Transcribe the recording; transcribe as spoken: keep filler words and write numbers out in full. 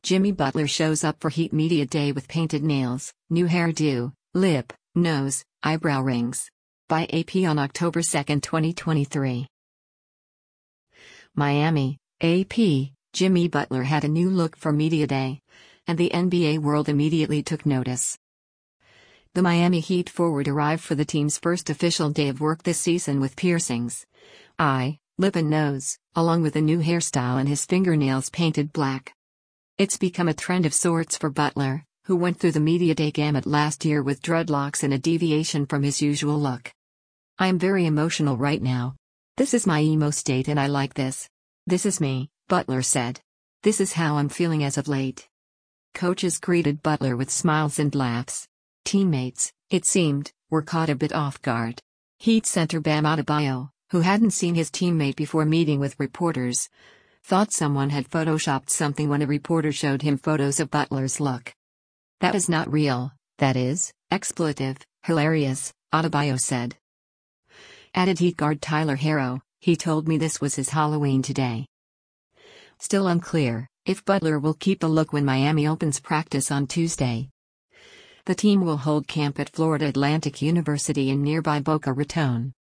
Jimmy Butler shows up for Heat Media Day with painted nails, new hairdo, lip, nose, eyebrow rings. By A P on October second, twenty twenty-three. Miami, A P, Jimmy Butler had a new look for Media Day, and the N B A world immediately took notice. The Miami Heat forward arrived for the team's first official day of work this season with piercings, eye, lip and nose, along with a new hairstyle and his fingernails painted black. It's become a trend of sorts for Butler, who went through the Media Day gamut last year with dreadlocks and a deviation from his usual look. "I'm very emotional right now. This is my emo state and I like this. This is me," Butler said. "This is how I'm feeling as of late." Coaches greeted Butler with smiles and laughs. Teammates, it seemed, were caught a bit off guard. Heat center Bam Adebayo, who hadn't seen his teammate before meeting with reporters, thought someone had photoshopped something when a reporter showed him photos of Butler's look. "That is not real, that is, expletive, hilarious," Adebayo said. Added Heat guard Tyler Herro, "He told me this was his Halloween today." Still unclear if Butler will keep the look when Miami opens practice on Tuesday. The team will hold camp at Florida Atlantic University in nearby Boca Raton.